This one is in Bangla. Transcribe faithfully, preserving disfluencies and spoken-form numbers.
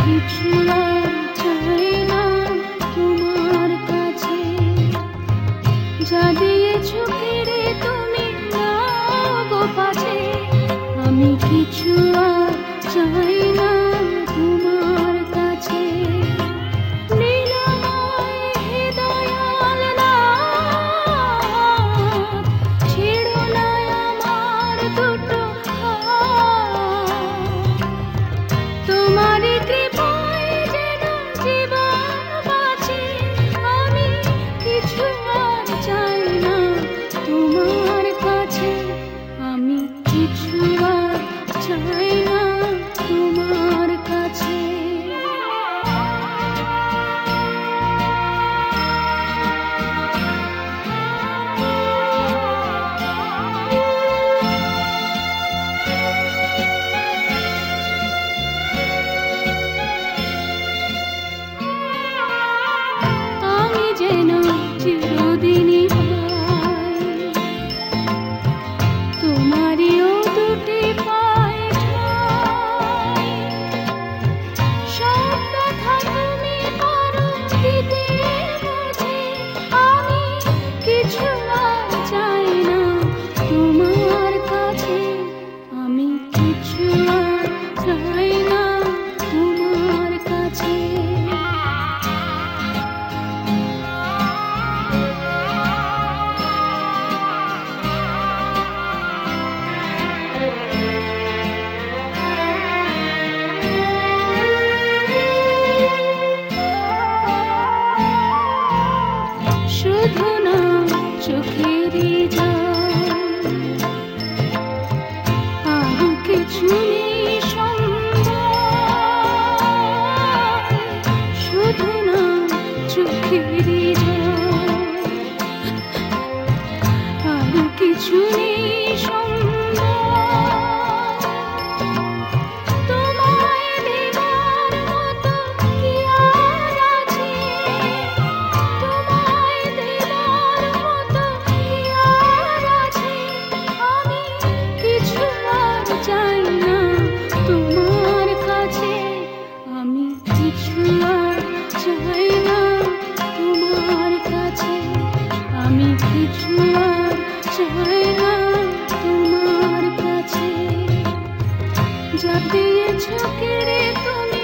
কিছু আর চাই না তোমার কাছে, যা দিয়েছো কেড়ে তুমি নাও গো পাছে। আমি কিছু আর চাই না তোমার কাছে। নীলময় হে দয়াল নাথ, ছেড়ো না আমার দুটো হাত। তোমারই কৃপায় যেন জীবন বাঁচে। আমি কিছু আর চাই না তোমার কাছে। আমি কিছু আর চাই না তোমার কাছে। আমি যেন চিরদিনই পাই তোমারিও দুটি পায়ে ঠাঁই। সব কথা তুমি পারো দিতে বুঝি। আমি কিছু আর চাই না তোমার কাছে। আমি কিছু আর চাই না তোমার কাছে। শুধু না চোখেরই জল, আর কিছু নেই সম্বল। শুধু না চোখেরই জল, আর কিছু নেই সম্বল। তোমায় দেবার মতো কি আর আছে? তোমায় দেবার মতো কি আর আছে? আমি কিছু আর চাই না তোমার কাছে। আমি কিছু আর চাই না তোমার কাছে। আমি কিছু আর চাই না তোমার কাছে। যা দিয়েছো কেড়ে তুমি